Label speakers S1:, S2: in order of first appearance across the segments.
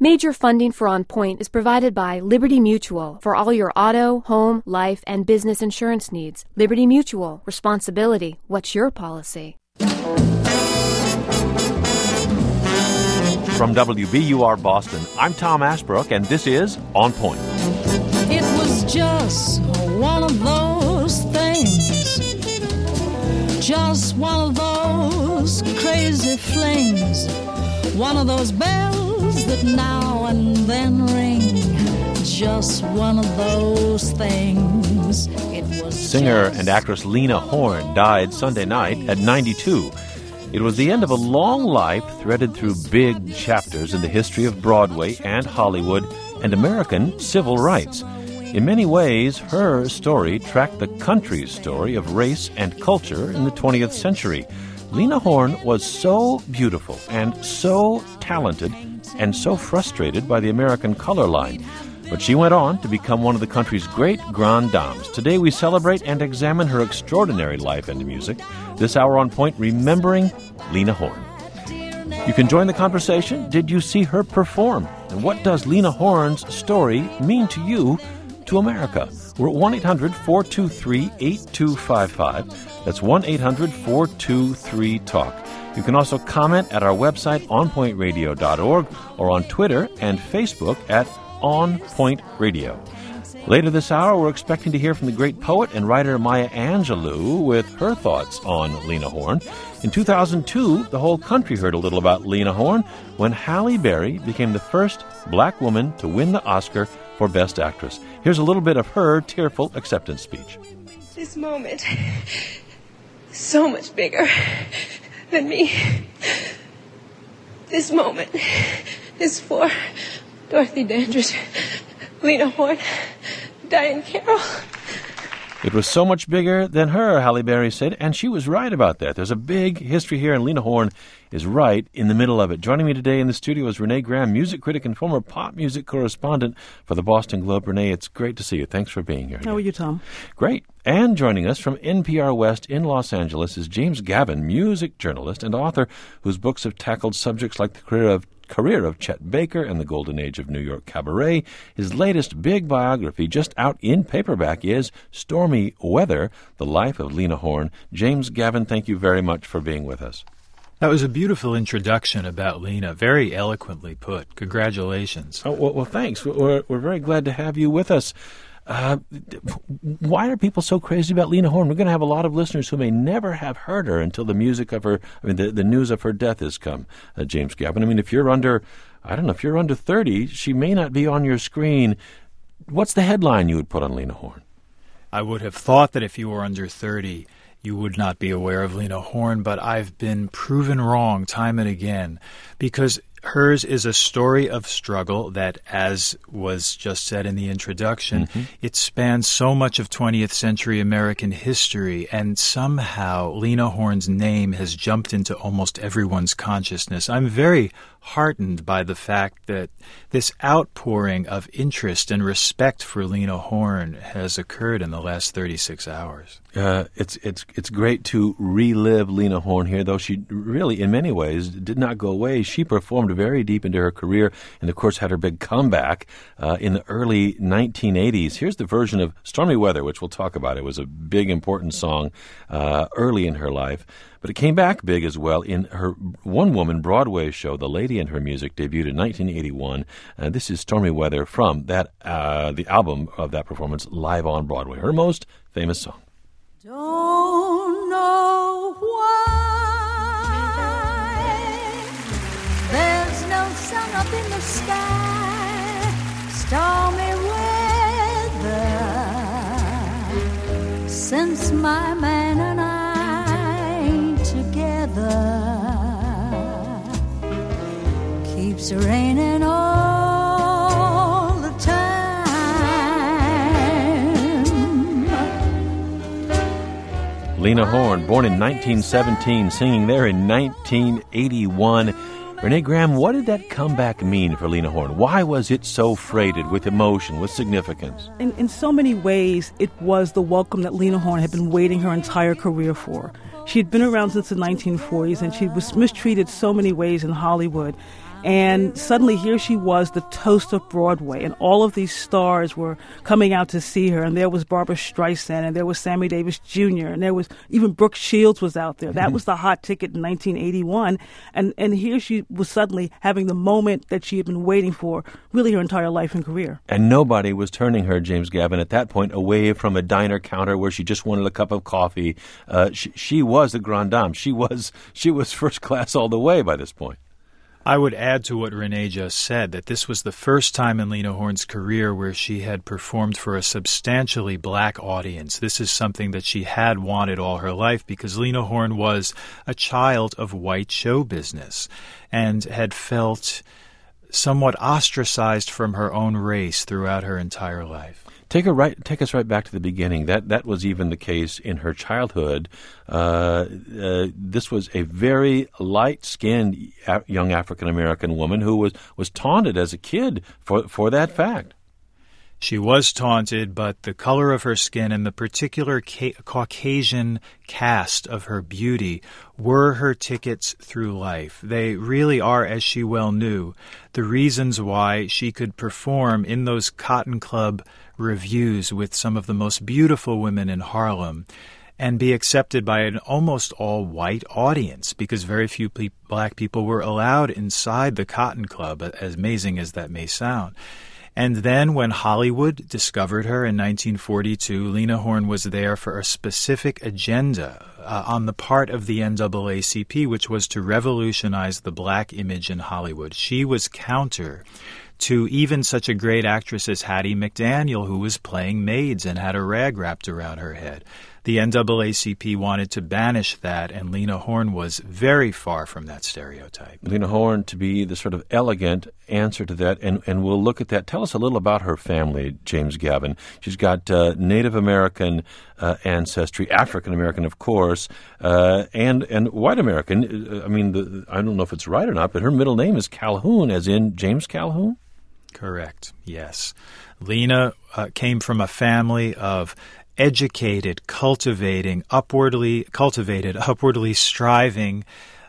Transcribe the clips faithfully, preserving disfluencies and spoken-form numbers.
S1: Major funding for On Point is provided by Liberty Mutual for all your auto, home, life, and business insurance needs. Liberty Mutual. Responsibility. What's your policy?
S2: From W B U R Boston, I'm Tom Ashbrook, and this is On Point.
S3: It was just one of those things, just one of those crazy flings, one of those bells that now and then ring, just one of those things. It was
S2: Singer and actress Lena Horne died Sunday night at ninety-two. It was the end of a long life threaded through big chapters in the history of Broadway and Hollywood and American civil rights. In many ways, her story tracked the country's story of race and culture in the twentieth century. Lena Horne was so beautiful and so talented and so frustrated by the American color line. But she went on to become one of the country's great grandes dames. Today we celebrate and examine her extraordinary life and music. This hour on Point, remembering Lena Horne. You can join the conversation. Did you see her perform? And what does Lena Horne's story mean to you, to America? We're at one eight hundred four two three eight two five five. That's one eight hundred four two three talk. You can also comment at our website, on point radio dot org, or on Twitter and Facebook at On Point Radio. Later this hour, we're expecting to hear from the great poet and writer Maya Angelou with her thoughts on Lena Horne. In two thousand two, the whole country heard a little about Lena Horne when Halle Berry became the first black woman to win the Oscar for Best Actress. Here's a little bit of her tearful acceptance speech.
S4: This moment is so much bigger than me. This moment is for Dorothy Dandridge, Lena Horne, Diane Carroll.
S2: It was so much bigger than her, Halle Berry said, and she was right about that. There's a big history here, and Lena Horne is right in the middle of it. Joining me today in the studio is Renee Graham, music critic and former pop music correspondent for the Boston Globe. Renee, it's great to see you. Thanks for being here.
S5: How are you, Tom?
S2: Great. And joining us from N P R West in Los Angeles is James Gavin, music journalist and author whose books have tackled subjects like the career of career of Chet Baker and the golden age of New York cabaret. His latest big biography, just out in paperback, is Stormy Weather, The Life of Lena Horne. James Gavin, thank you very much for being with us.
S6: That was a beautiful introduction about Lena, very eloquently put. Congratulations.
S2: Oh, well, well, thanks. We're, we're very glad to have you with us. Uh, why are people so crazy about Lena Horne? We're going to have a lot of listeners who may never have heard her until the music of her, I mean, the, the news of her death has come, uh, James Gavin. I mean, if you're under, I don't know, if you're under thirty, she may not be on your screen. What's the headline you would put on Lena Horne?
S6: I would have thought that if you were under thirty, you would not be aware of Lena Horne, but I've been proven wrong time and again, because hers is a story of struggle that, as was just said in the introduction, mm-hmm. it spans so much of twentieth century American history, and somehow Lena Horne's name has jumped into almost everyone's consciousness. I'm very heartened by the fact that this outpouring of interest and respect for Lena Horne has occurred in the last thirty-six hours.
S2: Uh, it's it's it's great to relive Lena Horne here, though she really, in many ways, did not go away. She performed very deep into her career and, of course, had her big comeback uh, in the early nineteen eighties. Here's the version of Stormy Weather, which we'll talk about. It was a big, important song uh, early in her life. But it came back big as well in her one-woman Broadway show, The Lady and Her Music, debuted in nineteen eighty-one. Uh, this is Stormy Weather from that uh, the album of that performance, Live on Broadway, her most famous song.
S3: Don't know why there's no sun up in the sky, stormy weather, since my man and I ain't together, keeps raining all the time.
S2: Lena Horne, born in nineteen seventeen, singing there in nineteen eighty-one. Renee Graham, what did that comeback mean for Lena Horne? Why was it so freighted with emotion, with significance?
S5: In, in so many ways, it was the welcome that Lena Horne had been waiting her entire career for. She had been around since the nineteen forties, and she was mistreated so many ways in Hollywood. And suddenly here she was, the toast of Broadway, and all of these stars were coming out to see her. And there was Barbra Streisand, and there was Sammy Davis Junior, and there was even Brooke Shields was out there. That was the hot ticket in nineteen eighty-one. And, and here she was suddenly having the moment that she had been waiting for really her entire life and career.
S2: And nobody was turning her, James Gavin, at that point away from a diner counter where she just wanted a cup of coffee. Uh, she, she was the grande dame. She was, she was first class all the way by this point.
S6: I would add to what Renee just said that this was the first time in Lena Horne's career where she had performed for a substantially black audience. This is something that she had wanted all her life because Lena Horne was a child of white show business and had felt somewhat ostracized from her own race throughout her entire life.
S2: Take her right. Take us right back to the beginning. That that was even the case in her childhood. Uh, uh, this was a very light-skinned a- young African-American woman who was, was taunted as a kid for for that fact.
S6: She was taunted, but the color of her skin and the particular ca- Caucasian cast of her beauty were her tickets through life. They really are, as she well knew, the reasons why she could perform in those Cotton Club reviews with some of the most beautiful women in Harlem and be accepted by an almost all-white audience because very few pe- black people were allowed inside the Cotton Club, as amazing as that may sound. And then when Hollywood discovered her in nineteen forty-two, Lena Horne was there for a specific agenda uh, on the part of the N double A C P, which was to revolutionize the black image in Hollywood. She was counter to even such a great actress as Hattie McDaniel, who was playing maids and had a rag wrapped around her head. The N double A C P wanted to banish that, and Lena Horne was very far from that stereotype.
S2: Lena Horne to be the sort of elegant answer to that, and, and we'll look at that. Tell us a little about her family, James Gavin. She's got uh, Native American uh, ancestry, African American, of course, uh, and and white American. I mean, the, I don't know if it's right or not, but her middle name is Calhoun, as in James Calhoun?
S6: Correct, yes. Lena uh, came from a family of educated, cultivating, upwardly cultivated, upwardly striving,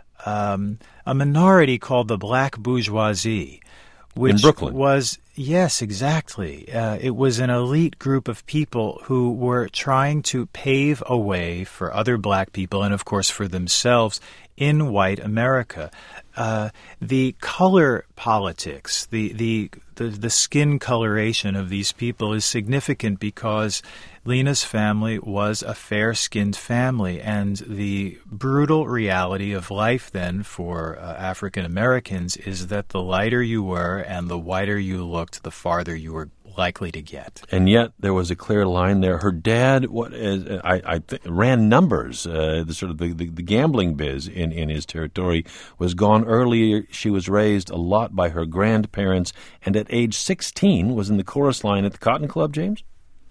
S6: um, a minority called the black bourgeoisie, which
S2: in Brooklyn.
S6: was yes, exactly. Uh, it was an elite group of people who were trying to pave a way for other black people and, of course, for themselves in white America. Uh, the color politics, the, the the the skin coloration of these people is significant because Lena's family was a fair-skinned family, and the brutal reality of life then for uh, African Americans is that the lighter you were and the whiter you looked, the farther you were likely to get.
S2: And yet there was a clear line there. Her dad, what is, I, I th- ran numbers. Uh, the sort of the, the, the gambling biz in, in his territory was gone earlier. She was raised a lot by her grandparents, and at age sixteen was in the chorus line at the Cotton Club. James.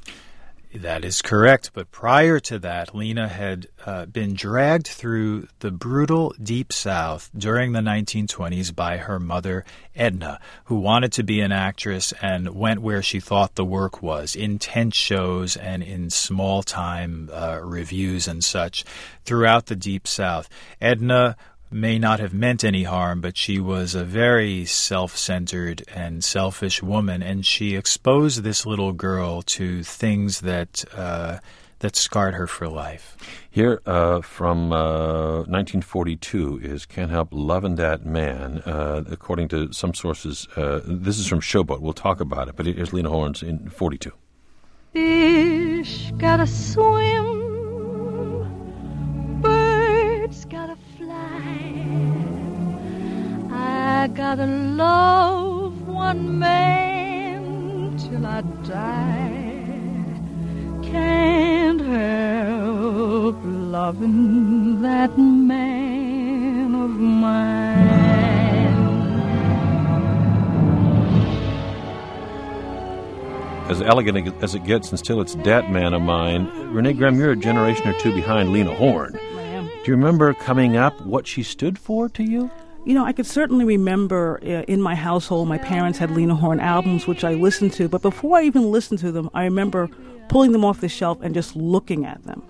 S6: That is correct. But prior to that, Lena had uh, been dragged through the brutal Deep South during the nineteen twenties by her mother, Edna, who wanted to be an actress and went where she thought the work was, in tent shows and in small-time uh, reviews and such throughout the Deep South. Edna may not have meant any harm, but she was a very self-centered and selfish woman, and she exposed this little girl to things that uh, that scarred her for life.
S2: Here uh, from uh, nineteen forty-two is Can't Help Lovin' That Man. Uh, according to some sources, uh, this is from Showboat. We'll talk about it, but here's Lena Horne's in forty-two.
S3: Fish gotta swim, birds gotta fly, I gotta love one man till I die. Can't help loving that man of mine.
S2: As elegant as it gets, and still it's Dat Man of Mine. Renee Graham, you're a generation or two behind Lena Horne.
S5: Ma'am.
S2: Do you remember coming up what she stood for to you?
S5: You know, I could certainly remember uh, in my household, my parents had Lena Horne albums, which I listened to. But before I even listened to them, I remember pulling them off the shelf and just looking at them.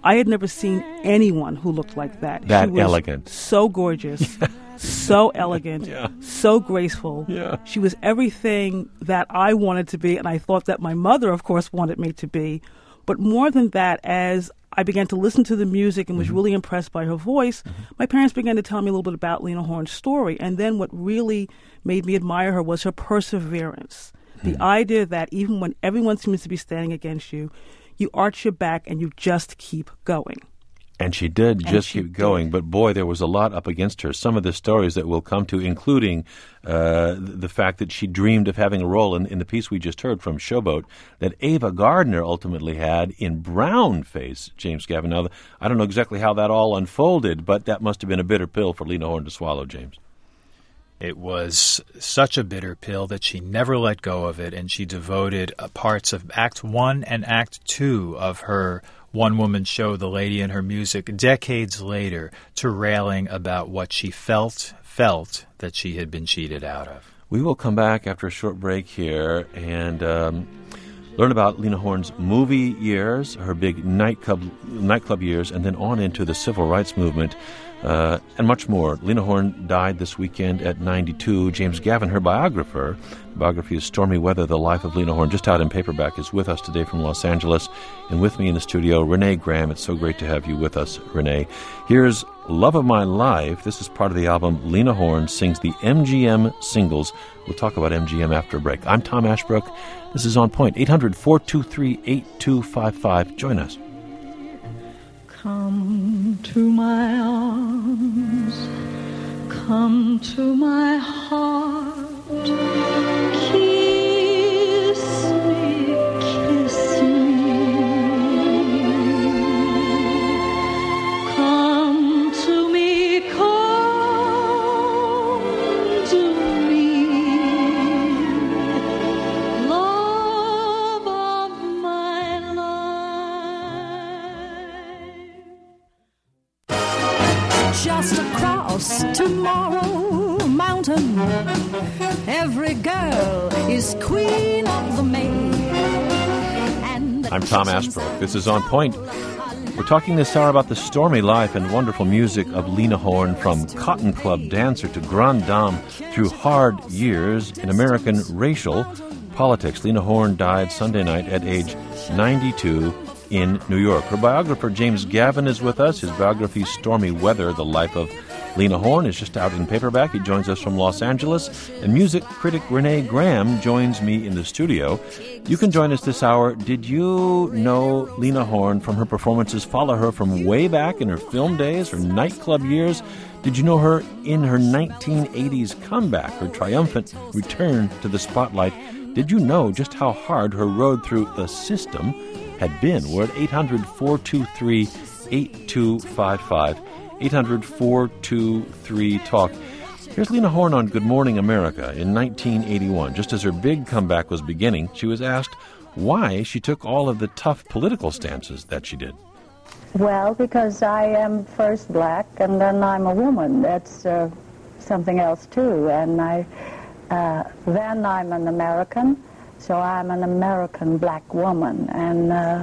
S5: I had never seen anyone who looked like that.
S2: That
S5: she was
S2: elegant.
S5: So gorgeous, so elegant,
S2: Yeah.
S5: so graceful.
S2: Yeah.
S5: She was everything that I wanted to be, and I thought that my mother, of course, wanted me to be. But more than that, as I began to listen to the music and was
S2: Mm-hmm.
S5: really impressed by her voice, mm-hmm. my parents began to tell me a little bit about Lena Horne's story. And then what really made me admire her was her perseverance. Mm-hmm. The idea that even when everyone seems to be standing against you, you arch your back and you just keep going.
S2: And she did
S5: And
S2: just
S5: she
S2: keep going,
S5: did.
S2: but boy, there was a lot up against her. Some of the stories that we'll come to, including uh, the fact that she dreamed of having a role in, in the piece we just heard from Showboat that Ava Gardner ultimately had in Brown Face, James Gavin. Now, I don't know exactly how that all unfolded, but that must have been a bitter pill for Lena Horne to swallow, James.
S6: It was such a bitter pill that she never let go of it, and she devoted uh, parts of Act One and Act Two of her one-woman show, The Lady and Her Music, decades later, to railing about what she felt, felt that she had been cheated out of.
S2: We will come back after a short break here and um, learn about Lena Horne's movie years, her big nightclub nightclub years, and then on into the civil rights movement. Uh, and much more. Lena Horne died this weekend at ninety-two. James Gavin, her biographer, the biography is Stormy Weather, The Life of Lena Horne, just out in paperback, is with us today from Los Angeles. And with me in the studio, Renee Graham. It's so great to have you with us, Renee. Here's Love of My Life. This is part of the album Lena Horne Sings the M G M Singles. We'll talk about M G M after a break. I'm Tom Ashbrook. This is On Point. eight hundred, four two three, eight two five five. Join us.
S3: Come to my arms, come to my heart, kiss me, kiss me, come to me, come to me, love of my life. Just across Tomorrow Mountain, every girl is queen of the May. And the
S2: I'm Tom Ashbrook. This is On Point. We're talking this hour about the stormy life and wonderful music of Lena Horne, from Cotton Club dancer to grande dame through hard years in American racial politics. Lena Horne died Sunday night at age ninety-two in New York. Her biographer, James Gavin, is with us. His biography, Stormy Weather, The Life of Lena Horne, is just out in paperback. He joins us from Los Angeles. And music critic Renee Graham joins me in the studio. You can join us this hour. Did you know Lena Horne from her performances? Follow her from way back in her film days, her nightclub years. Did you know her in her nineteen eighties comeback, her triumphant return to the spotlight? Did you know just how hard her road through the system had been? We're at eight hundred, four two three, eight two five five. eight hundred, four two three, talk. Here's Lena Horne on Good Morning America in nineteen eighty-one. Just as her big comeback was beginning, she was asked why she took all of the tough political stances that she did.
S7: Well, because I am first black, and then I'm a woman. That's uh, something else, too. And I, uh, then I'm an American, so I'm an American black woman. And uh,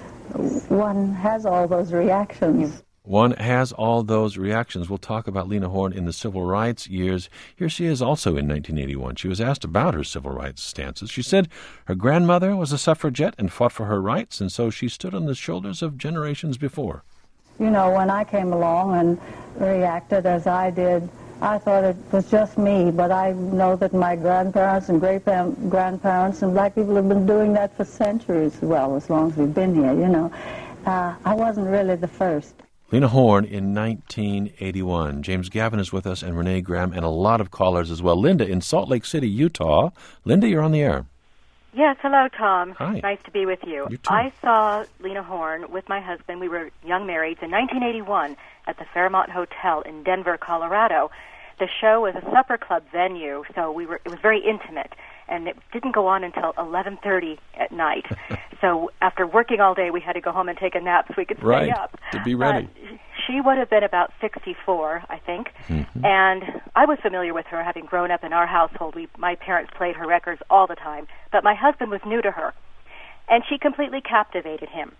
S7: one has all those reactions.
S2: One has all those reactions. We'll talk about Lena Horne in the civil rights years. Here she is also in nineteen eighty-one. She was asked about her civil rights stances. She said her grandmother was a suffragette and fought for her rights, and so she stood on the shoulders of generations before.
S7: You know, when I came along and reacted as I did, I thought it was just me, but I know that my grandparents and great-grandparents and black people have been doing that for centuries, well, as long as we've been here, you know. Uh, I wasn't really the first.
S2: Lena Horne in nineteen eighty-one. James Gavin is with us, and Renee Graham, and a lot of callers as well. Linda in Salt Lake City, Utah. Linda, you're on the air.
S8: Yes, hello, Tom.
S2: Hi.
S8: Nice to be with you.
S2: You too.
S8: I saw Lena Horne with my husband. We were young marrieds in nineteen eighty-one at the Fairmont Hotel in Denver, Colorado. The show was a supper club venue, so we were it was very intimate, and it didn't go on until eleven thirty at night. So after working all day, we had to go home and take a nap so we could stay
S2: Right,
S8: up.
S2: to be ready.
S8: Uh, she would have been about sixty-four, I think,
S2: Mm-hmm.
S8: and I was familiar with her, having grown up in our household. We, my parents played her records all the time, but my husband was new to her, and she completely captivated him.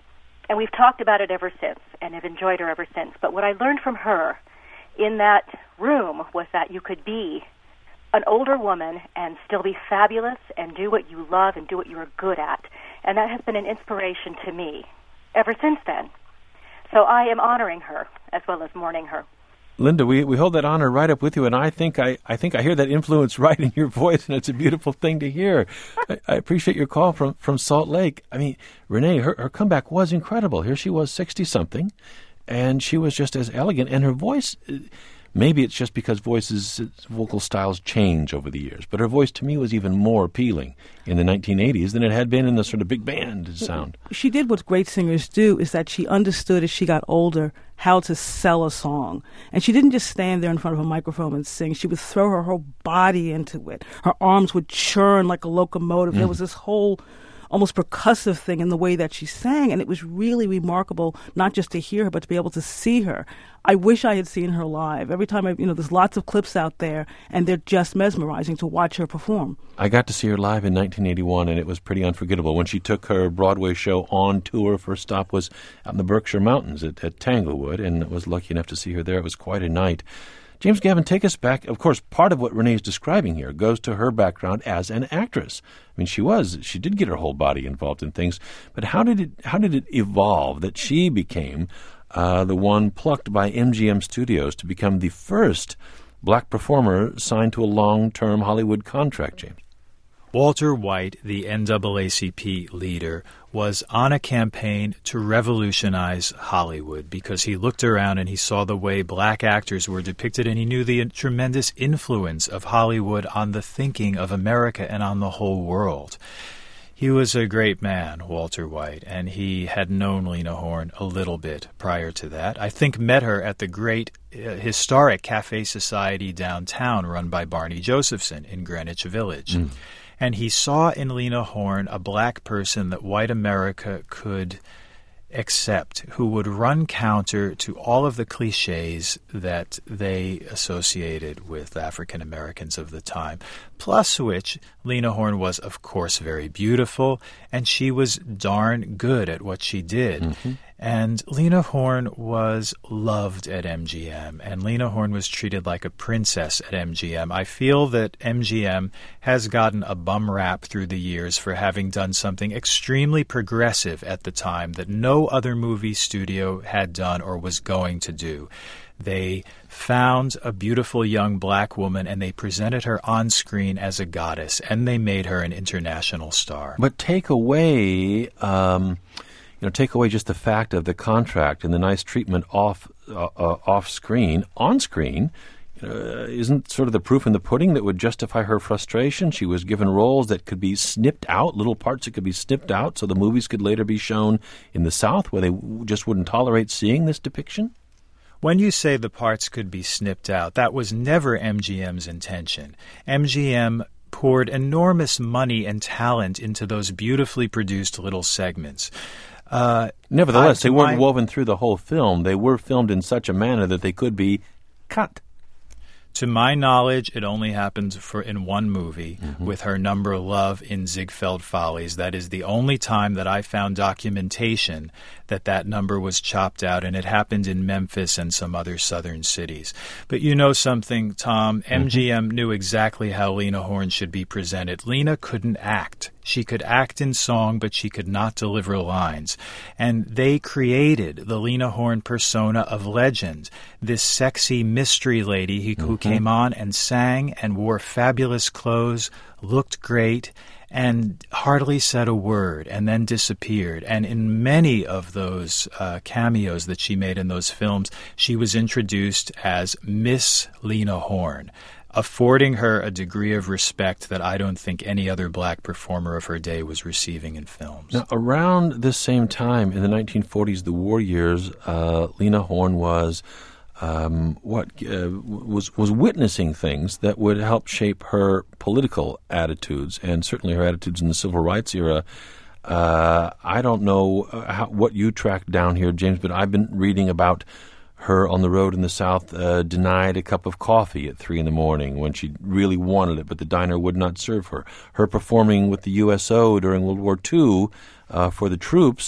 S8: and we've talked about it ever since and have enjoyed her ever since. But what I learned from her in that room was that you could be an older woman and still be fabulous and do what you love and do what you are good at. And that has been an inspiration to me ever since then. So I am honoring her as well as mourning her.
S2: Linda, we, we hold that honor right up with you, and I think I, I think I hear that influence right in your voice, and it's a beautiful thing to hear. I, I appreciate your call from, from Salt Lake. I mean, Renee, her, her comeback was incredible. Here she was, sixty-something, and she was just as elegant, and her voice, maybe it's just because voices, vocal styles change over the years, but her voice to me was even more appealing in the nineteen eighties than it had been in the sort of big band sound.
S5: She did what great singers do, is that she understood as she got older how to sell a song. And she didn't just stand there in front of a microphone and sing. She would throw her whole body into it. Her arms would churn like a locomotive. Mm. There was this whole almost percussive thing in the way that she sang, and it was really remarkable not just to hear her, but to be able to see her. I wish I had seen her live. Every time I, you know, there's lots of clips out there, and they're just mesmerizing to watch her perform.
S2: I got to see her live in nineteen eighty-one, and it was pretty unforgettable. When she took her Broadway show on tour, first stop was out in the Berkshire Mountains at, at Tanglewood, and I was lucky enough to see her there. It was quite a night. James Gavin, take us back. Of course, part of what Renee's describing here goes to her background as an actress. I mean, she was, she did get her whole body involved in things, but how did it, how did it evolve that she became uh, the one plucked by M G M Studios to become the first black performer signed to a long-term Hollywood contract, James?
S6: Walter White, the N double A C P leader, was on a campaign to revolutionize Hollywood because he looked around and he saw the way black actors were depicted, and he knew the tremendous influence of Hollywood on the thinking of America and on the whole world. He was a great man, Walter White, and he had known Lena Horne a little bit prior to that. I think met her at the great uh, historic Cafe Society downtown run by Barney Josephson in Greenwich Village. Mm. And he saw in Lena Horne a black person that white America could accept, who would run counter to all of the cliches that they associated with African Americans of the time. Plus which, Lena Horne was, of course, very beautiful, and she was darn good at what she did. Mm-hmm. And Lena Horne was loved at M G M, and Lena Horne was treated like a princess at M G M. I feel that M G M has gotten a bum rap through the years for having done something extremely progressive at the time that no other movie studio had done or was going to do. They found a beautiful young black woman, and they presented her on screen as a goddess, and they made her an international star.
S2: But take away... Um You know, take away just the fact of the contract and the nice treatment off uh, uh, off screen, on screen, uh, isn't sort of the proof in the pudding that would justify her frustration? She was given roles that could be snipped out, little parts that could be snipped out, so the movies could later be shown in the South where they w- just wouldn't tolerate seeing this depiction?
S6: When you say the parts could be snipped out, that was never M G M's intention. M G M poured enormous money and talent into those beautifully produced little segments. Uh,
S2: Nevertheless,
S6: I,
S2: they weren't
S6: my,
S2: woven through the whole film. They were filmed in such a manner that they could be cut.
S6: To my knowledge, it only happened for in one movie
S2: mm-hmm.
S6: with her number Love in Ziegfeld Follies. That is the only time that I found documentation that that number was chopped out, and it happened in Memphis and some other southern cities. But you know something, Tom, mm-hmm. M G M knew exactly how Lena Horne should be presented. Lena couldn't act. She could act in song, but she could not deliver lines. And they created the Lena Horne persona of legend, this sexy mystery lady who, mm-hmm. who came on and sang and wore fabulous clothes, looked great, and hardly said a word, and then disappeared. And in many of those uh, cameos that she made in those films, she was introduced as Miss Lena Horne, affording her a degree of respect that I don't think any other black performer of her day was receiving in films.
S2: Now, around this same time, in the nineteen forties, the war years, uh, Lena Horne was um, what uh, was was witnessing things that would help shape her political attitudes, and certainly her attitudes in the civil rights era. Uh, I don't know how, what you tracked down here, James, but I've been reading about her on the road in the South, uh, denied a cup of coffee at three in the morning when she really wanted it, but the diner would not serve her. Her performing with the U S O during World War Two uh, for the troops,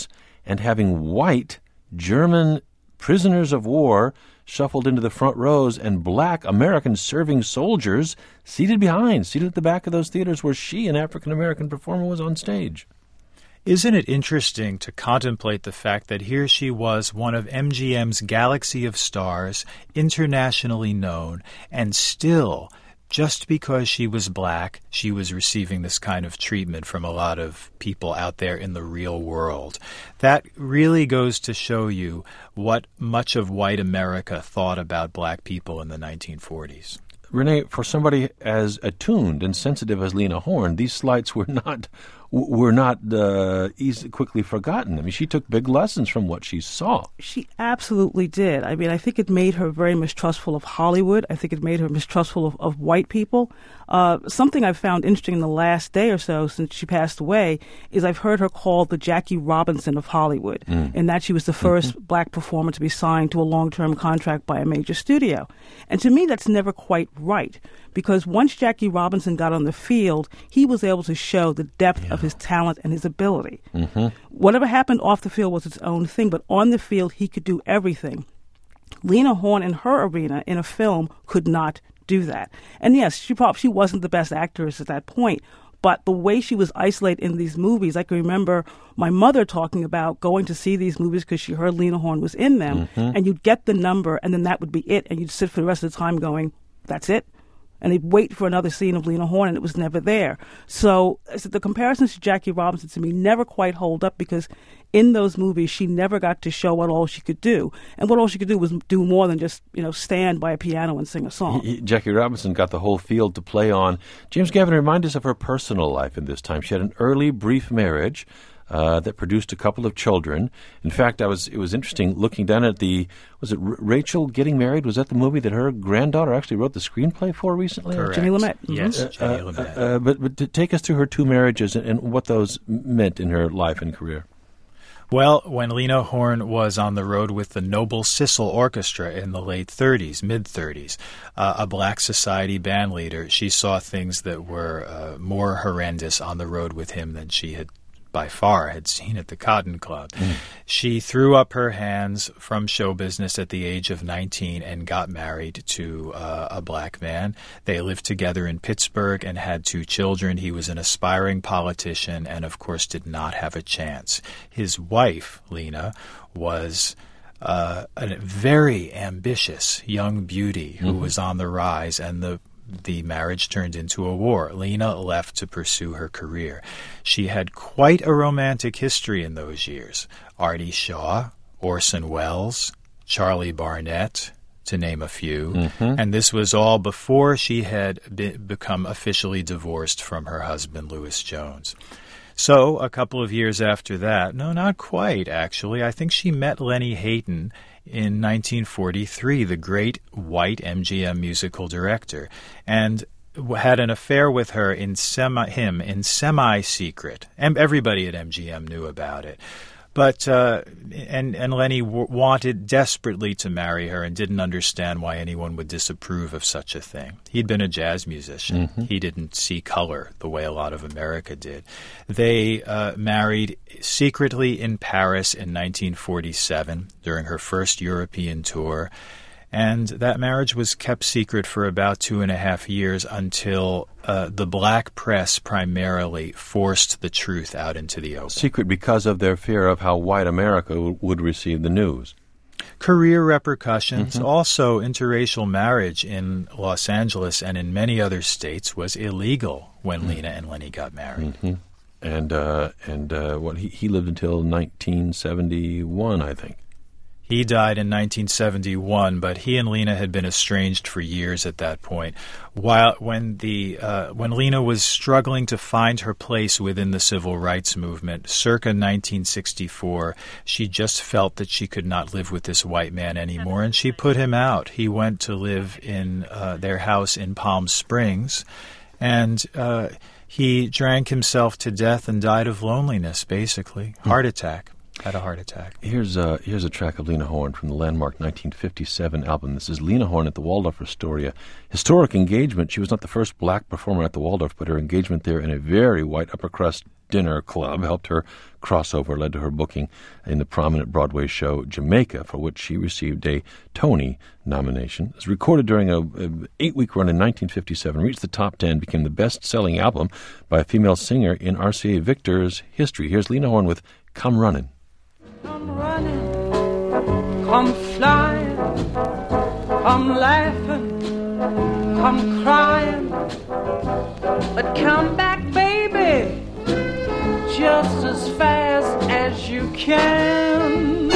S2: and having white German prisoners of war shuffled into the front rows and black American serving soldiers seated behind, seated at the back of those theaters where she, an African-American performer, was on stage.
S6: Isn't it interesting to contemplate the fact that here she was, one of M G M's galaxy of stars, internationally known, and still, just because she was black, she was receiving this kind of treatment from a lot of people out there in the real world. That really goes to show you what much of white America thought about black people in the nineteen forties.
S2: Renee, for somebody as attuned and sensitive as Lena Horne, these slights were not were not uh, easy, quickly forgotten. I mean, she took big lessons from what she saw.
S5: She absolutely did. I mean, I think it made her very mistrustful of Hollywood. I think it made her mistrustful of, of white people. Uh, something I've found interesting in the last day or so since she passed away is I've heard her called the Jackie Robinson of Hollywood, mm. in that she was the first mm-hmm. black performer to be signed to a long-term contract by a major studio. And to me, that's never quite right, because once Jackie Robinson got on the field, he was able to show the depth yeah. of his talent and his ability. Mm-hmm. Whatever happened off the field was its own thing, but on the field, he could do everything. Lena Horne in her arena in a film could not do that. And yes, she probably she wasn't the best actress at that point, but the way she was isolated in these movies, I can remember my mother talking about going to see these movies because she heard Lena Horne was in them, mm-hmm. and you'd get the number, and then that would be it, and you'd sit for the rest of the time going, that's it? And they'd wait for another scene of Lena Horne, and it was never there. So, so the comparisons to Jackie Robinson, to me, never quite hold up, because in those movies, she never got to show what all she could do. And what all she could do was do more than just, you know, stand by a piano and sing a song.
S2: He, Jackie Robinson got the whole field to play on. James Gavin, remind us of her personal life in this time. She had an early, brief marriage Uh, that produced a couple of children. In fact, I was it was interesting looking down at the, was it R- Rachel Getting Married? Was that the movie that her granddaughter actually wrote the screenplay for recently?
S6: Correct.
S5: Jenny Lumet.
S6: Mm-hmm. Yes,
S2: uh,
S6: Jenny
S2: uh,
S6: Lumet.
S2: Uh, uh, but but to take us through her two marriages and, and what those meant in her life and career.
S6: Well, when Lena Horne was on the road with the Noble Sissel Orchestra in the late thirties, mid-thirties, uh, a black society band leader, she saw things that were uh, more horrendous on the road with him than she had by far had seen at the Cotton Club. Mm. She threw up her hands from show business at the age of nineteen and got married to uh, a black man. They lived together in Pittsburgh and had two children. He was an aspiring politician and, of course, did not have a chance. His wife, Lena, was uh, a very ambitious young beauty who mm-hmm. was on the rise, and the The marriage turned into a war. Lena left to pursue her career. She had quite a romantic history in those years. Artie Shaw, Orson Welles, Charlie Barnett, to name a few. Mm-hmm. And this was all before she had be- become officially divorced from her husband, Lewis Jones. So a couple of years after that, no, not quite, actually, I think she met Lenny Hayden in nineteen forty-three, the great white M G M musical director, and had an affair with her in semi him in semi-secret. And everybody at M G M knew about it. But uh, and and Lenny w- wanted desperately to marry her and didn't understand why anyone would disapprove of such a thing. He'd been a jazz musician. Mm-hmm. He didn't see color the way a lot of America did. They uh, married secretly in Paris in nineteen forty-seven during her first European tour. And that marriage was kept secret for about two and a half years until uh, the black press primarily forced the truth out into the open.
S2: Secret because of their fear of how white America w- would receive the news.
S6: Career repercussions.
S2: Mm-hmm.
S6: Also, interracial marriage in Los Angeles and in many other states was illegal when mm-hmm. Lena and Lenny got married.
S2: Mm-hmm. And uh, and uh, what he, he lived until nineteen seventy-one, I think.
S6: He died in nineteen seventy-one, but he and Lena had been estranged for years at that point. While when the uh, when Lena was struggling to find her place within the civil rights movement, circa nineteen sixty-four, she just felt that she could not live with this white man anymore, and she put him out. He went to live in uh, their house in Palm Springs, and uh, he drank himself to death and died of loneliness, basically. Heart attack. Had a heart attack.
S2: Here's a, here's a track of Lena Horne from the landmark nineteen fifty-seven album. This is Lena Horne at the Waldorf Astoria. Historic engagement. She was not the first black performer at the Waldorf, but her engagement there in a very white upper-crust Dinner Club helped her crossover, led to her booking in the prominent Broadway show Jamaica, for which she received a Tony nomination. It was recorded during an eight-week run in nineteen fifty-seven, reached the top ten, became the best-selling album by a female singer in R C A Victor's history. Here's Lena Horne with Come Runnin'.
S9: Come running, come flying, come laughing, come crying, but come back, baby, just as fast as you can.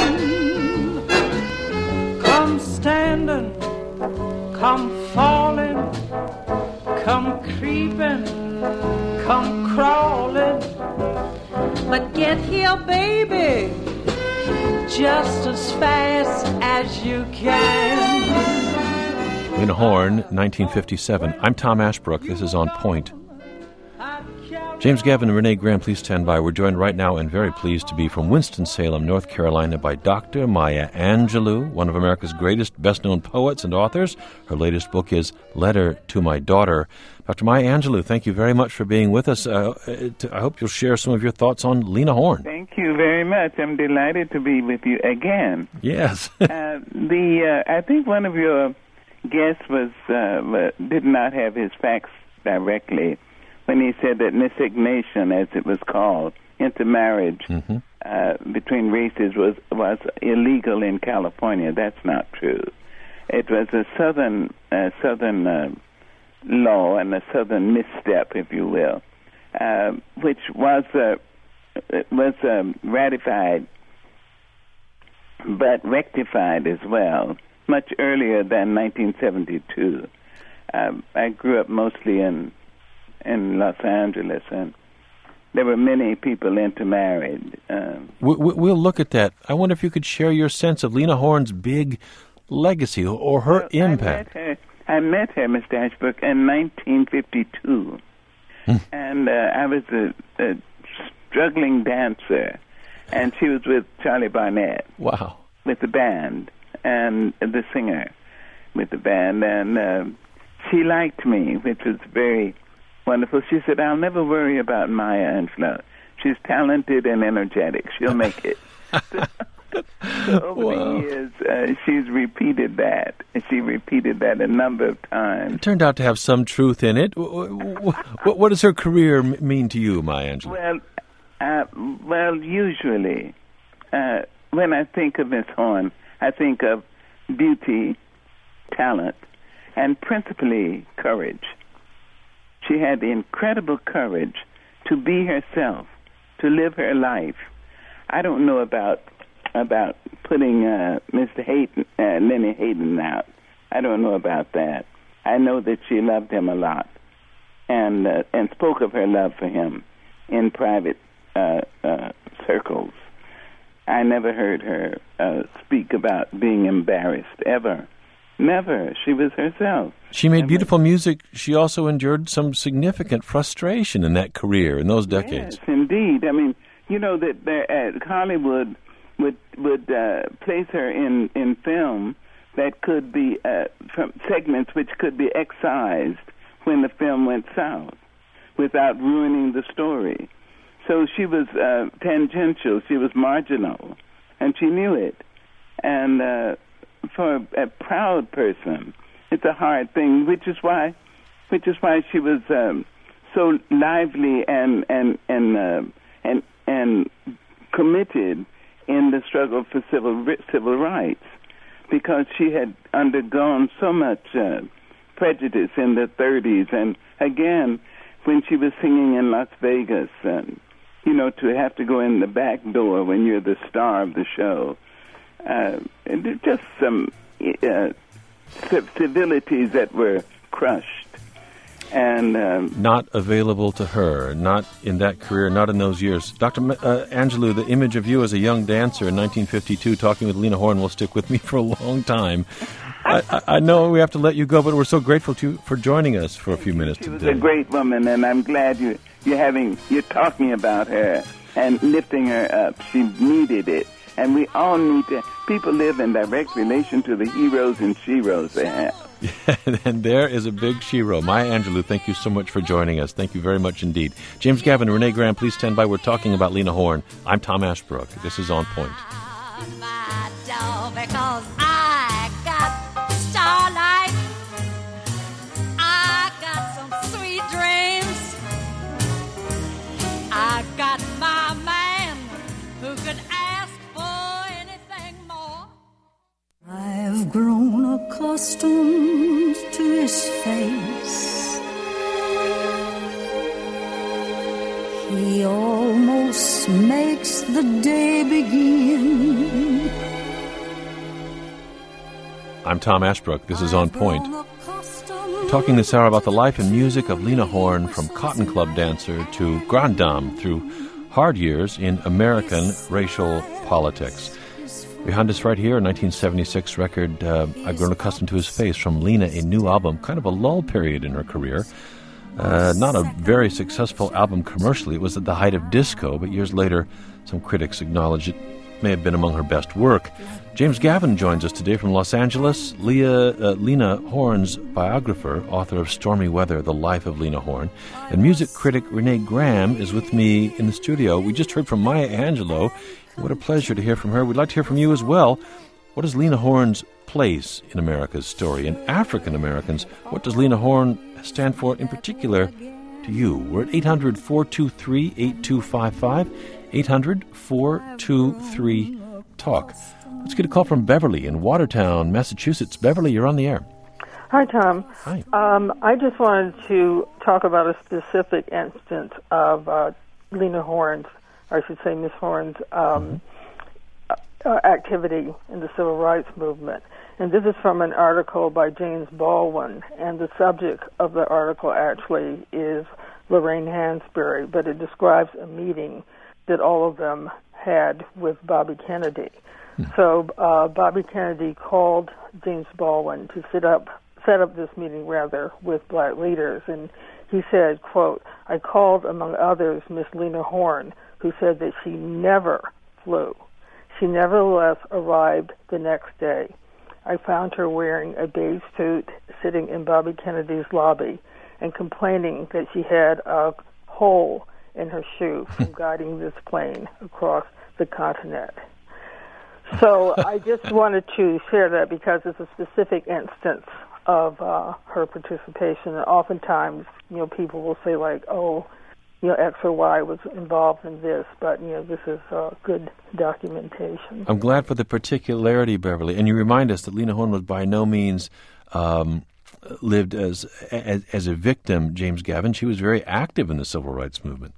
S9: Come standing, come falling, come creeping, come crawling, but get here, baby, just as fast as you can.
S2: Lena Horne, nineteen fifty-seven. I'm Tom Ashbrook. This is On Point. James Gavin and Renee Graham, please stand by. We're joined right now and very pleased to be from Winston-Salem, North Carolina, by Doctor Maya Angelou, one of America's greatest, best-known poets and authors. Her latest book is Letter to My Daughter. Doctor Maya Angelou, thank you very much for being with us. Uh, I hope you'll share some of your thoughts on Lena Horne.
S10: Thank you very much. I'm delighted to be with you again.
S2: Yes.
S10: uh, the uh, I think one of your guests was uh, did not have his facts directly when he said that miscegnation, as it was called, intermarriage mm-hmm. uh, between races was was illegal in California. That's not true. It was a southern uh, southern uh, law and a southern misstep, if you will, uh, which was uh, was um, ratified but rectified as well much earlier than nineteen seventy-two. Um, I grew up mostly in in Los Angeles, and there were many people intermarried. Um,
S2: we, we'll look at that. I wonder if you could share your sense of Lena Horne's big legacy or her
S10: well,
S2: impact.
S10: I met her, I met her, Mister Ashbrook, in nineteen fifty-two, and uh, I was a, a struggling dancer, and she was with Charlie Barnett.
S2: Wow.
S10: With the band, and the singer with the band, and uh, she liked me, which was very wonderful. She said, I'll never worry about Maya Angelou. She's talented and energetic. She'll make it. so, so over
S2: wow.
S10: the years, uh, she's repeated that. She repeated that a number of times.
S2: It turned out to have some truth in it. What, what does her career mean to you, Maya Angelou?
S10: Well, uh, well, usually, uh, when I think of Miss Horne, I think of beauty, talent, and principally courage. She had the incredible courage to be herself, to live her life. I don't know about about putting uh, Mister Hayden, uh, Lenny Hayden out. I don't know about that. I know that she loved him a lot, and uh, and spoke of her love for him in private uh, uh, circles. I never heard her uh, speak about being embarrassed, ever. Never. She was herself.
S2: She made beautiful music. She also endured some significant frustration in that career, in those decades.
S10: Yes, indeed. I mean, you know that uh, Hollywood would would uh, place her in, in film that could be, uh, from segments which could be excised when the film went south without ruining the story. So she was uh, tangential, she was marginal, and she knew it. And uh, for a, a proud person, it's a hard thing, which is why, which is why she was um, so lively and and and uh, and and committed in the struggle for civil civil rights, because she had undergone so much uh, prejudice in the thirties, and again when she was singing in Las Vegas, and you know, to have to go in the back door when you're the star of the show. Uh, and just some uh, civilities that were crushed. And um,
S2: not available to her, not in that career, not in those years. Doctor M- uh, Angelou, the image of you as a young dancer in nineteen fifty-two talking with Lena Horne will stick with me for a long time. I, I, I know we have to let you go, but we're so grateful to you for joining us for a few minutes
S10: she
S2: today.
S10: She was a great woman, and I'm glad you, you're having, you're talking about her and lifting her up. She needed it. And we all need to, people live in direct relation to the heroes and sheroes they have.
S2: And there is a big Shiro. Maya Angelou, thank you so much for joining us. Thank you very much indeed. James Gavin, Renee Graham, please stand by. We're talking about Lena Horne. I'm Tom Ashbrook. This is On Point.
S3: My doll, because I got starlight. I got some sweet dreams. I got my man who could ask for anything more. I've grown accustomed to his face. He almost makes the day begin.
S2: I'm Tom Ashbrook. This is On Point. We're talking this hour about the life and music of Lena Horne, from Cotton Club dancer to grande dame through hard years in American racial politics. Behind us right here, a nineteen seventy-six record, uh, I've Grown Accustomed to His Face, from Lena, a new album, kind of a lull period in her career. Uh, not a very successful album commercially. It was at the height of disco, but years later, some critics acknowledged it may have been among her best work. James Gavin joins us today from Los Angeles. Leah, uh, Lena Horne's biographer, author of Stormy Weather, The Life of Lena Horne, and music critic Renee Graham is with me in the studio. We just heard from Maya Angelou. What a pleasure to hear from her. We'd like to hear from you as well. What is Lena Horne's place in America's story? And African Americans, what does Lena Horne stand for in particular to you? We're at eight hundred, four two three, eight two five five, eight hundred, four two three, talk. Let's get a call from Beverly in Watertown, Massachusetts. Beverly, you're on the air.
S11: Hi, Tom.
S2: Hi.
S11: Um, I just wanted to talk about a specific instance of uh, Lena Horne's, or I should say Miss Horne's, um, mm-hmm. uh, activity in the civil rights movement. And this is from an article by James Baldwin, and the subject of the article actually is Lorraine Hansberry, but it describes a meeting that all of them had with Bobby Kennedy. Hmm. So uh, Bobby Kennedy called James Baldwin to set up set up this meeting, rather, with black leaders, and he said, quote, "I called, among others, Miss Lena Horne, who said that she never flew. She nevertheless arrived the next day. I found her wearing a beige suit, sitting in Bobby Kennedy's lobby, and complaining that she had a hole in her shoe from guiding this plane across the continent." So I just wanted to share that because it's a specific instance of uh, her participation. And oftentimes, you know, people will say, like, oh, you know, X or Y was involved in this, but, you know, this is uh, good documentation.
S2: I'm glad for the particularity, Beverly. And you remind us that Lena Horne was by no means um, lived as, as as a victim, James Gavin. She was very active in the civil rights movement.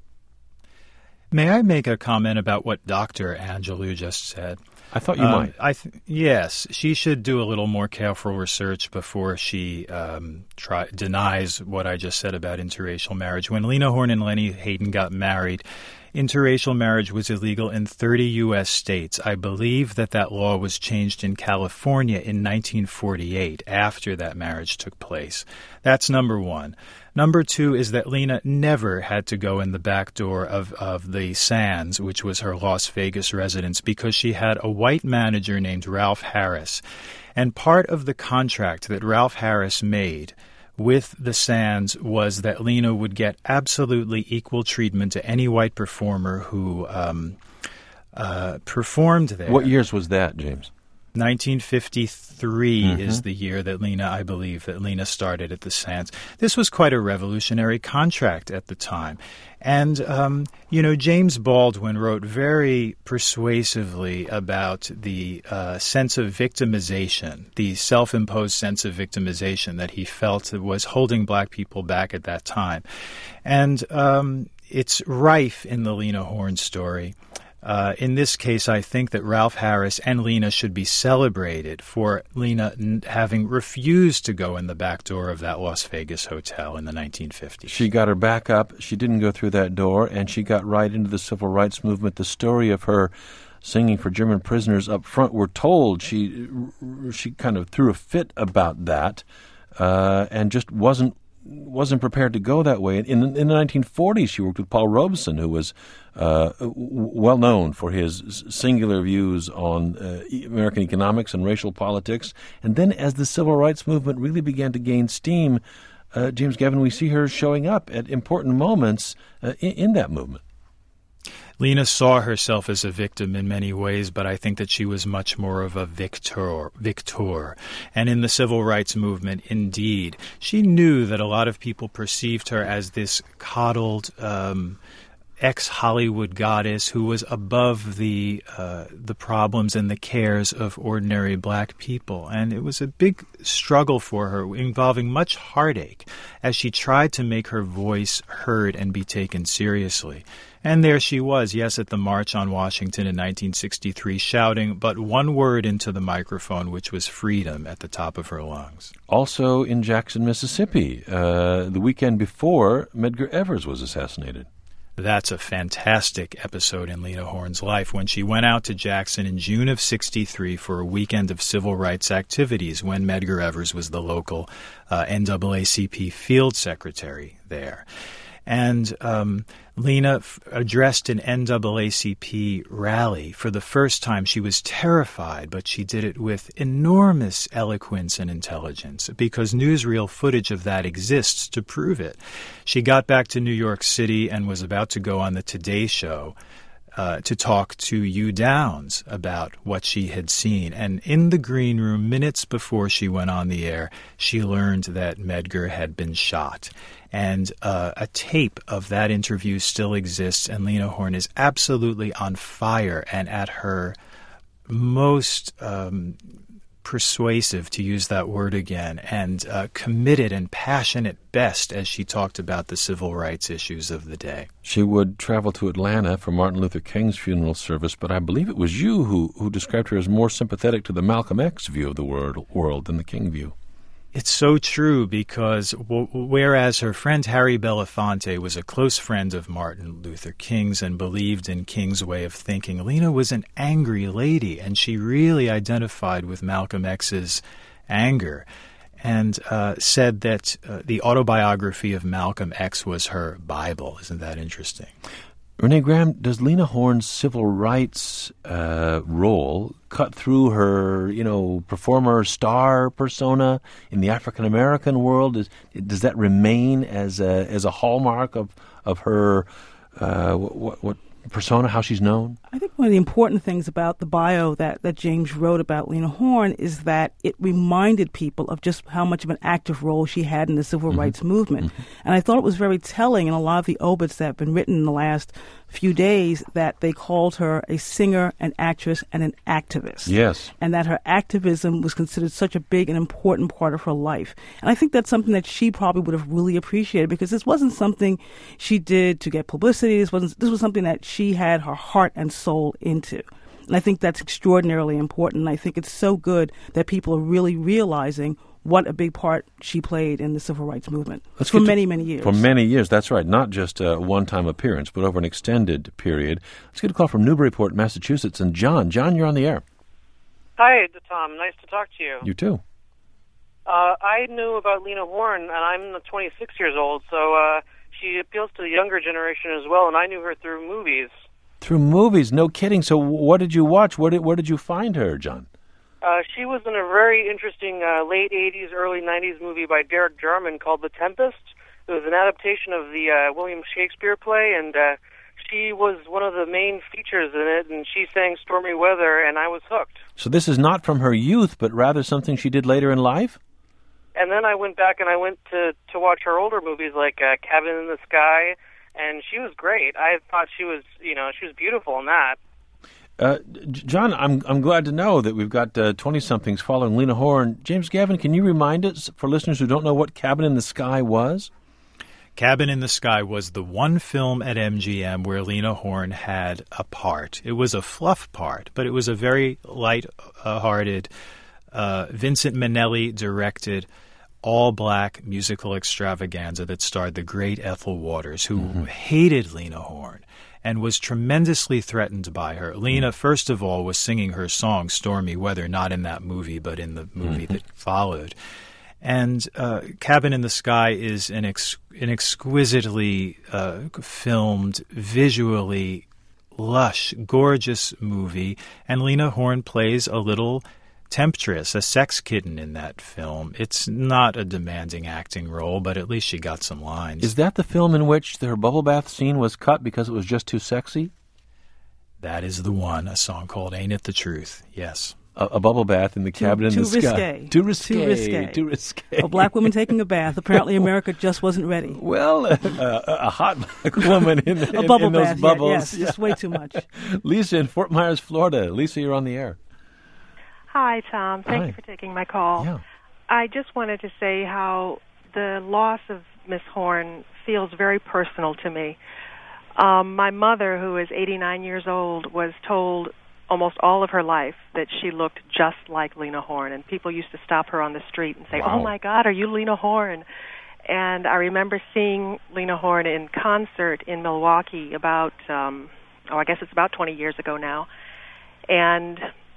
S6: May I make a comment about what Doctor Angelou just said?
S2: I thought you
S6: um,
S2: might.
S6: I th- yes, she should do a little more careful research before she um, try- denies what I just said about interracial marriage. When Lena Horne and Lenny Hayden got married, interracial marriage was illegal in thirty U S states. I believe that that law was changed in California in nineteen forty-eight, after that marriage took place. That's number one. Number two is that Lena never had to go in the back door of, of the Sands, which was her Las Vegas residence, because she had a white manager named Ralph Harris. And part of the contract that Ralph Harris made with the Sands was that Lena would get absolutely equal treatment to any white performer who um, uh, performed there.
S2: What years was that, James?
S6: nineteen fifty-three
S2: Mm-hmm.
S6: is the year that Lena, I believe, that Lena started at the Sands. This was quite a revolutionary contract at the time. And, um, you know, James Baldwin wrote very persuasively about the uh, sense of victimization, the self-imposed sense of victimization that he felt was holding black people back at that time. And um, it's rife in the Lena Horne story. Uh, in this case, I think that Ralph Harris and Lena should be celebrated for Lena n- having refused to go in the back door of that Las Vegas hotel in the nineteen fifties.
S2: She got her back up. She didn't go through that door, and she got right into the civil rights movement. The story of her singing for German prisoners up front, we're told she she kind of threw a fit about that uh, and just wasn't wasn't prepared to go that way. In, in the nineteen forties, she worked with Paul Robeson, who was uh, w- well known for his singular views on uh, American economics and racial politics. And then as the civil rights movement really began to gain steam, uh, James Gavin, we see her showing up at important moments uh, in, in that movement.
S6: Lena saw herself as a victim in many ways, but I think that she was much more of a victor. victor. And in the civil rights movement, indeed, she knew that a lot of people perceived her as this coddled um, ex-Hollywood goddess who was above the uh, the problems and the cares of ordinary black people. And it was a big struggle for her, involving much heartache, as she tried to make her voice heard and be taken seriously. And there she was, yes, at the March on Washington in nineteen sixty-three, shouting but one word into the microphone, which was freedom, at the top of her lungs.
S2: Also in Jackson, Mississippi, uh, the weekend before Medgar Evers was assassinated.
S6: That's a fantastic episode in Lena Horne's life, when she went out to Jackson in June of sixty-three for a weekend of civil rights activities, when Medgar Evers was the local uh, N double A C P field secretary there. And um, Lena f- addressed an N double A C P rally. For the first time, she was terrified, but she did it with enormous eloquence and intelligence, because newsreel footage of that exists to prove it. She got back to New York City and was about to go on the Today Show Uh, to talk to Hugh Downs about what she had seen. And in the green room, minutes before she went on the air, she learned that Medgar had been shot. And uh, a tape of that interview still exists, and Lena Horne is absolutely on fire and at her most um, persuasive, to use that word again, and uh, committed and passionate best as she talked about the civil rights issues of the day.
S2: She would travel to Atlanta for Martin Luther King's funeral service, but I believe it was you who, who described her as more sympathetic to the Malcolm X view of the world, world than the King view.
S6: It's so true, because w- whereas her friend Harry Belafonte was a close friend of Martin Luther King's and believed in King's way of thinking, Lena was an angry lady, and she really identified with Malcolm X's anger, and uh, said that uh, the autobiography of Malcolm X was her Bible. Isn't that interesting?
S2: Renee Graham, does Lena Horne's civil rights uh, role cut through her, you know, performer star persona in the African American world? Is, does that remain as a as a hallmark of of her uh, what, what persona, how she's known?
S5: I think one of the important things about the bio that, that James wrote about Lena Horne is that it reminded people of just how much of an active role she had in the civil mm-hmm. rights movement. Mm-hmm. And I thought it was very telling in a lot of the obits that have been written in the last few days that they called her a singer, an actress, and an activist.
S2: Yes.
S5: And that her activism was considered such a big and important part of her life. And I think that's something that she probably would have really appreciated, because this wasn't something she did to get publicity. This wasn't. This was something that she had her heart and soul into. And I think that's extraordinarily important. And I think it's so good that people are really realizing what a big part she played in the civil rights movement
S2: Let's
S5: for
S2: to,
S5: many, many years.
S2: For many years, that's right. Not just a one-time appearance, but over an extended period. Let's get a call from Newburyport, Massachusetts. And John, John, you're on the air.
S12: Hi, Tom. Nice to talk to you.
S2: You too.
S12: Uh, I knew about Lena Horne, and I'm twenty-six years old, so uh, she appeals to the younger generation as well, and I knew her through movies.
S2: Through movies? No kidding. So what did you watch? Where did, where did you find her, John?
S12: Uh, she was in a very interesting uh, late eighties, early nineties movie by Derek Jarman called The Tempest. It was an adaptation of the uh, William Shakespeare play, and uh, she was one of the main features in it, and she sang Stormy Weather, and I was hooked.
S2: So this is not from her youth, but rather something she did later in life?
S12: And then I went back and I went to, to watch her older movies like uh, Cabin in the Sky, and she was great. I thought she was, you know, she was beautiful in that.
S2: Uh, John, I'm I'm glad to know that we've got uh, twenty-somethings following Lena Horne. James Gavin, can you remind us, for listeners who don't know, what Cabin in the Sky was?
S6: Cabin in the Sky was the one film at M G M where Lena Horne had a part. It was a fluff part, but it was a very light-hearted, uh, Vincent Minnelli-directed, all-black musical extravaganza that starred the great Ethel Waters, who mm-hmm. hated Lena Horne and was tremendously threatened by her. Lena, first of all, was singing her song, Stormy Weather, not in that movie, but in the movie mm-hmm. that followed. And uh, Cabin in the Sky is an, ex- an exquisitely uh, filmed, visually lush, gorgeous movie. And Lena Horne plays a little temptress, a sex kitten in that film. It's not a demanding acting role, but at least she got some lines.
S2: Is that the film in which her bubble bath scene was cut because it was just too sexy?
S6: That is the one, a song called Ain't It the Truth, yes.
S2: A, a bubble bath in the
S5: Too,
S2: cabin in
S5: too
S2: the
S5: risque.
S2: sky. Too risque.
S5: Too risque.
S2: Too risque.
S5: A black woman taking a bath. Apparently America just wasn't ready.
S2: Well, uh, a, a hot black woman in, in,
S5: a bubble
S2: in those
S5: bath,
S2: bubbles.
S5: Yeah, yes, just way too much.
S2: Lisa in Fort Myers, Florida. Lisa, you're on the air.
S13: Hi, Tom. Thank
S2: Hi.
S13: you for taking my call.
S2: Yeah.
S13: I just wanted to say how the loss of Miss Horne feels very personal to me. Um, my mother, who is eighty-nine years old, was told almost all of her life that she looked just like Lena Horne, and people used to stop her on the street and say,
S14: Wow.
S13: "Oh my God, are you Lena Horne?" And I remember seeing Lena Horne in concert in Milwaukee about, um, oh, I guess it's about twenty years ago now, and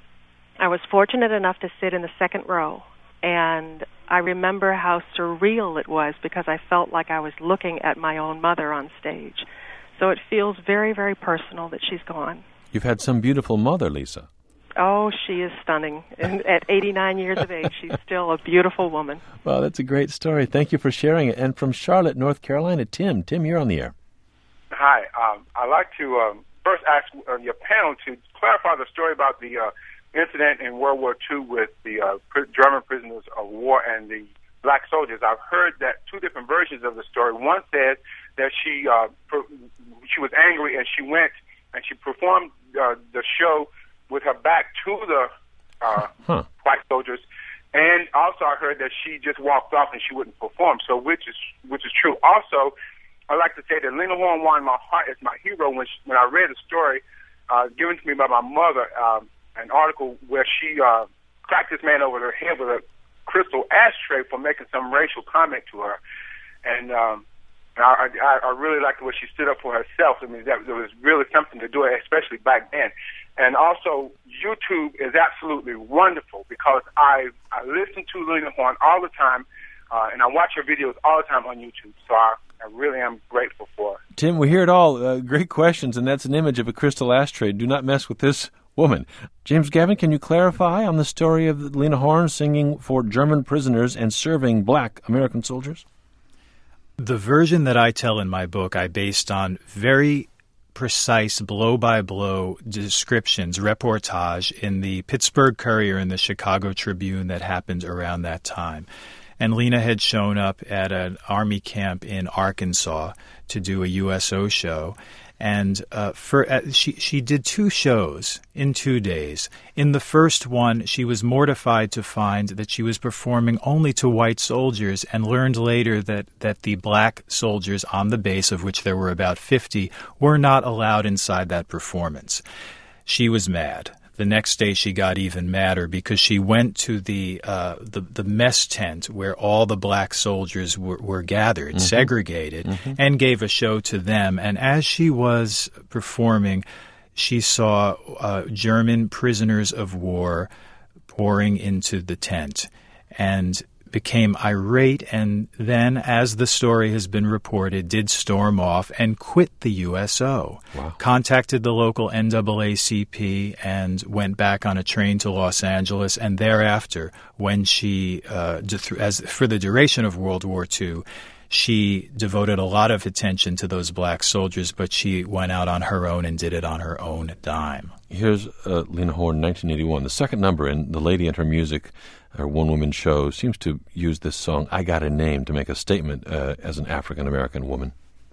S13: I was fortunate enough to sit in the second row, and I remember how surreal it was because I felt like I was looking at my own mother on stage. So it feels very, very personal that she's gone.
S2: You've had some beautiful mother, Lisa.
S13: Oh, she is stunning. And at eighty-nine years of age, she's still a beautiful woman.
S2: Well, that's a great story. Thank you for sharing it. And from Charlotte, North Carolina, Tim. Tim, you're on the air.
S15: Hi. Um, I'd like to um, first ask uh, your panel to clarify the story about the uh, incident in World War Two with the uh, pr- German prisoners of war and the black soldiers. I've heard that two different versions of the story. One said that she uh, per- she was angry and she went and she performed uh, the show with her back to the uh,
S2: huh.
S15: white soldiers. And also I heard that she just walked off and she wouldn't perform. So which is which is true. Also, I'd like to say that Lena Horne won my heart as my hero when she, when I read a story uh, given to me by my mother, um, an article where she uh, cracked this man over her head with a crystal ashtray for making some racial comment to her. And um, I, I, I really liked the way she stood up for herself. I mean, that there was really something to do it, especially back then. And also, YouTube is absolutely wonderful because I I listen to Lena Horne all the time, uh, and I watch her videos all the time on YouTube. So I, I really am grateful for her.
S2: Tim, we hear it all. Uh, great questions, and that's an image of a crystal ashtray. Do not mess with this woman. James Gavin, can you clarify on the story of Lena Horne singing for German prisoners and serving black American soldiers?
S6: The version that I tell in my book, I based on very precise blow-by-blow descriptions, reportage in the Pittsburgh Courier and the Chicago Tribune that happened around that time. And Lena had shown up at an Army camp in Arkansas to do a U S O show. And uh, for uh, she she did two shows in two days. In the first one, she was mortified to find that she was performing only to white soldiers, and learned later that, that the black soldiers on the base, of which there were about fifty, were not allowed inside that performance. She was mad. The next day she got even madder because she went to the uh, the, the mess tent where all the black soldiers were, were gathered, mm-hmm. segregated, mm-hmm. and gave a show to them. And as she was performing, she saw uh, German prisoners of war pouring into the tent and became irate, and then, as the story has been reported, did storm off and quit the U S O.
S2: Wow.
S6: Contacted the local N double A C P and went back on a train to Los Angeles. And thereafter, when she, uh, as for the duration of World War Two, she devoted a lot of attention to those black soldiers, but she went out on her own and did it on her own dime.
S2: Here's uh, Lena Horne, nineteen eighty-one. The second number in The Lady and Her Music, her one-woman show, seems to use this song, I Got a Name, to make a statement uh, as an African-American woman.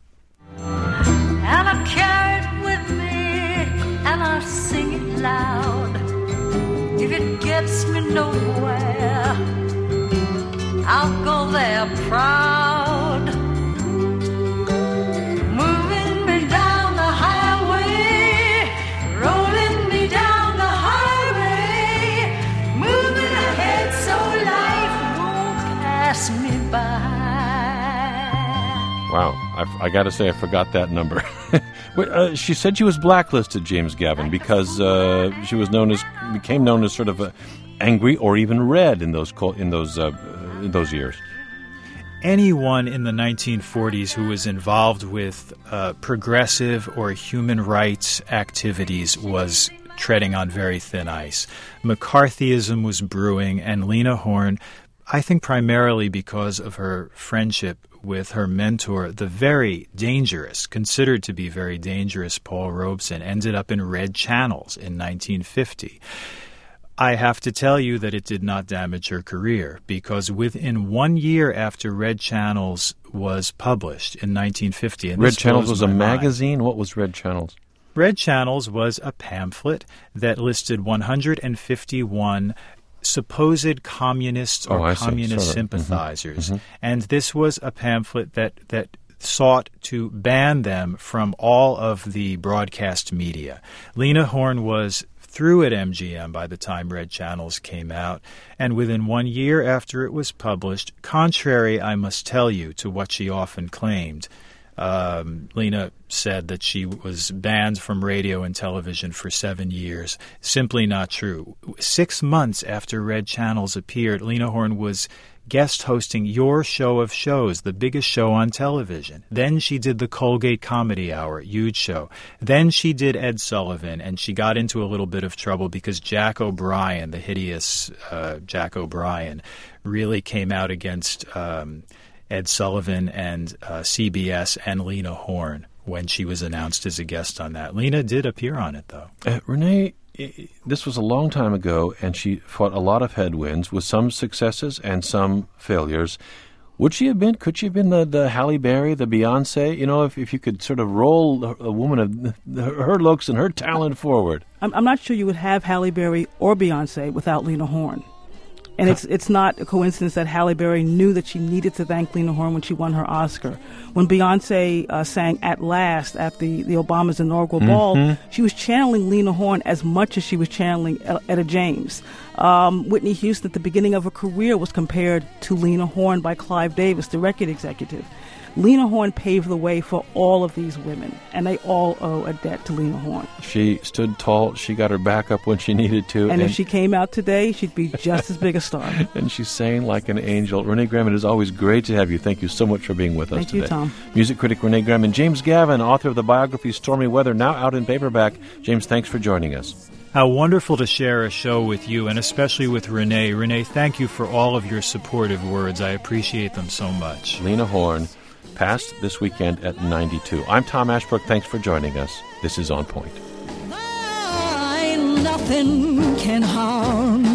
S14: And I carry it with me, and I sing it loud. If it gets me nowhere, I'll go there proud. Moving me down the highway, rolling me down the highway, moving ahead so life won't pass me by.
S2: Wow, I, I got to say I forgot that number. Wait, uh, she said she was blacklisted, James Gavin, because uh, she was known as became known as sort of a angry or even red in those co- in those uh, those years?
S6: Anyone in the nineteen forties who was involved with uh, progressive or human rights activities was treading on very thin ice. McCarthyism was brewing, and Lena Horne, I think primarily because of her friendship with her mentor, the very dangerous, considered to be very dangerous Paul Robeson, ended up in Red Channels in nineteen fifty. I have to tell you that it did not damage her career, because within one year after Red Channels was published in nineteen fifty... And
S2: Red Channels was a
S6: mind,
S2: magazine? What was Red Channels?
S6: Red Channels was a pamphlet that listed one hundred fifty-one supposed communists or
S2: oh,
S6: communist
S2: sort of.
S6: sympathizers.
S2: Mm-hmm. Mm-hmm.
S6: And this was a pamphlet that, that sought to ban them from all of the broadcast media. Lena Horne was through at M G M by the time Red Channels came out, and within one year after it was published, contrary, I must tell you, to what she often claimed, um, Lena said that she was banned from radio and television for seven years. Simply not true. Six months after Red Channels appeared, Lena Horne was guest hosting Your Show of Shows, the biggest show on television. Then she did the Colgate Comedy Hour, huge show. Then she did Ed Sullivan, and she got into a little bit of trouble because Jack O'Brien, the hideous uh, Jack O'Brien, really came out against um, Ed Sullivan and uh, C B S and Lena Horne when she was announced as a guest on that. Lena did appear on it, though.
S2: Uh, Renee, this was a long time ago, and she fought a lot of headwinds with some successes and some failures. Would she have been, could she have been the, the Halle Berry, the Beyonce? You know, if, if you could sort of roll a woman of her looks and her talent forward.
S5: I'm, I'm not sure you would have Halle Berry or Beyonce without Lena Horne. And it's it's not a coincidence that Halle Berry knew that she needed to thank Lena Horne when she won her Oscar. When Beyonce uh, sang At Last at the, the Obama's inaugural
S2: mm-hmm.
S5: ball, she was channeling Lena Horne as much as she was channeling Etta James. Um, Whitney Houston, at the beginning of her career, was compared to Lena Horne by Clive Davis, the record executive. Lena Horne paved the way for all of these women, and they all owe a debt to Lena Horne.
S2: She stood tall. She got her back up when she needed to.
S5: And, and if she came out today, she'd be just as big a star.
S2: And she sang like an angel. Renee Graham, it is always great to have you. Thank you so much for being with us
S5: Thank
S2: today.
S5: you, Tom.
S2: Music critic Renee Graham and James Gavin, author of the biography Stormy Weather, now out in paperback. James, thanks for joining us.
S6: How wonderful to share a show with you, and especially with Renee. Renee, thank you for all of your supportive words. I appreciate them so much.
S2: Lena Horne passed this weekend at ninety-two. I'm Tom Ashbrook. Thanks for joining us. This is On Point.
S3: There ain't nothing can harm